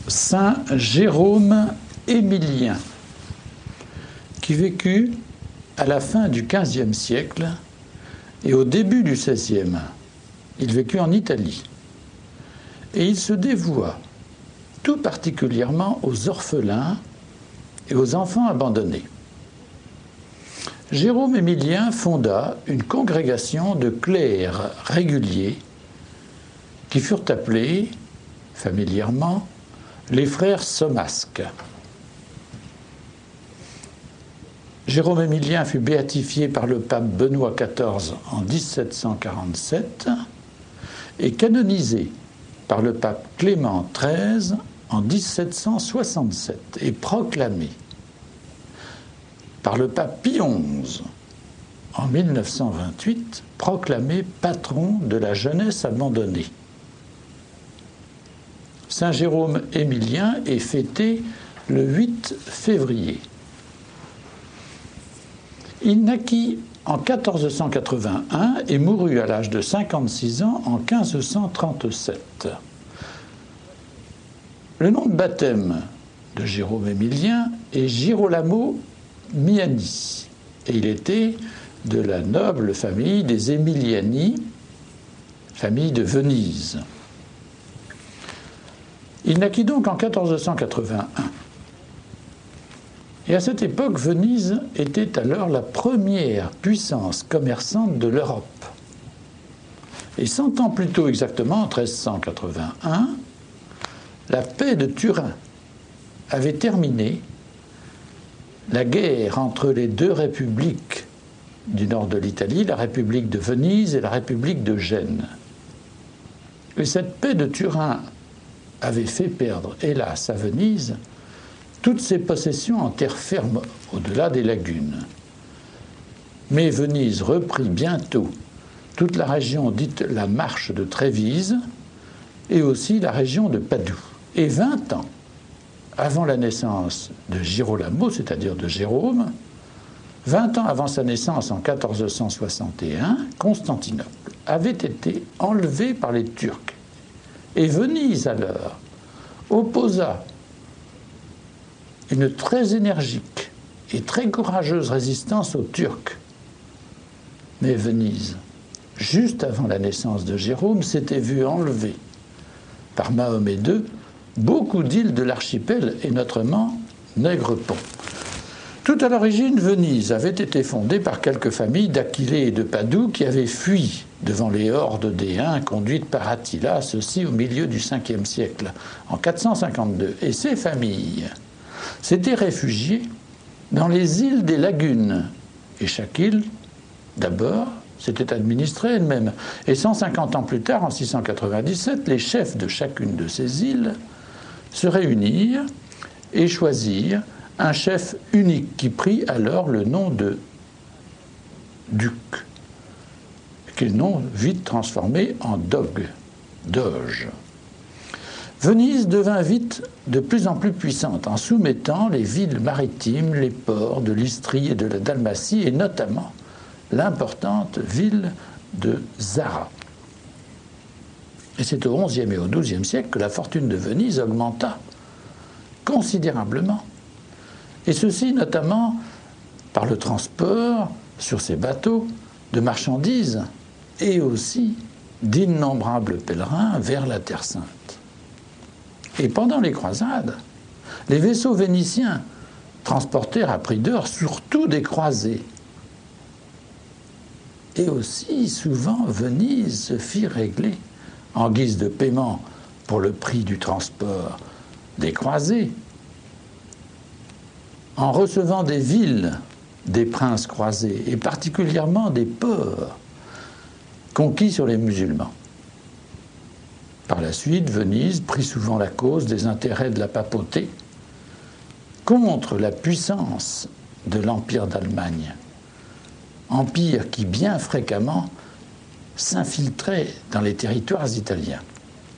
Saint Jérôme Émilien, qui vécut à la fin du XVe siècle et au début du XVIe. Il vécut en Italie. Et il se dévoua tout particulièrement aux orphelins et aux enfants abandonnés. Jérôme Émilien fonda une congrégation de clercs réguliers qui furent appelés familièrement les frères Somasques. Jérôme Émilien fut béatifié par le pape Benoît XIV en 1747 et canonisé par le pape Clément XIII en 1767 et proclamé par le pape Pie XI en 1928, proclamé patron de la jeunesse abandonnée. Saint Jérôme Émilien est fêté le 8 février. Il naquit en 1481 et mourut à l'âge de 56 ans en 1537. Le nom de baptême de Jérôme Émilien est Girolamo Miani, et il était de la noble famille des Emiliani, famille de Venise. Il naquit donc en 1481. Et à cette époque, Venise était alors la première puissance commerçante de l'Europe. Et 100 ans plus tôt, exactement en 1381, la paix de Turin avait terminé la guerre entre les deux républiques du nord de l'Italie, la République de Venise et la République de Gênes. Et cette paix de Turin avait fait perdre, hélas, à Venise toutes ses possessions en terre ferme au-delà des lagunes. Mais Venise reprit bientôt toute la région dite la Marche de Trévise et aussi la région de Padoue. Et 20 ans avant la naissance de Girolamo, c'est-à-dire de Jérôme, 20 ans avant sa naissance en 1461, Constantinople avait été enlevée par les Turcs. Et Venise alors opposa une très énergique et très courageuse résistance aux Turcs. Mais Venise, juste avant la naissance de Jérôme, s'était vue enlever par Mahomet II beaucoup d'îles de l'archipel et notamment Nègrepont. Tout à l'origine, Venise avait été fondée par quelques familles d'Aquilée et de Padoue qui avaient fui devant les hordes des Huns conduites par Attila, ceci au milieu du Ve siècle, en 452. Et ces familles s'étaient réfugiées dans les îles des lagunes. Et chaque île, d'abord, s'était administrée elle-même. Et 150 ans plus tard, en 697, les chefs de chacune de ces îles se réunirent et choisirent un chef unique qui prit alors le nom de duc, qui est le nom vite transformé en doge. Venise devint vite de plus en plus puissante en soumettant les villes maritimes, les ports de l'Istrie et de la Dalmatie, et notamment l'importante ville de Zara. Et c'est au XIe et au XIIe siècle que la fortune de Venise augmenta considérablement. Et ceci notamment par le transport sur ces bateaux de marchandises et aussi d'innombrables pèlerins vers la Terre Sainte. Et pendant les croisades, les vaisseaux vénitiens transportèrent à prix d'or surtout des croisés. Et aussi, souvent, Venise se fit régler en guise de paiement pour le prix du transport des croisés, en recevant des villes des princes croisés, et particulièrement des ports conquis sur les musulmans. Par la suite, Venise prit souvent la cause des intérêts de la papauté contre la puissance de l'Empire d'Allemagne, empire qui bien fréquemment s'infiltrait dans les territoires italiens.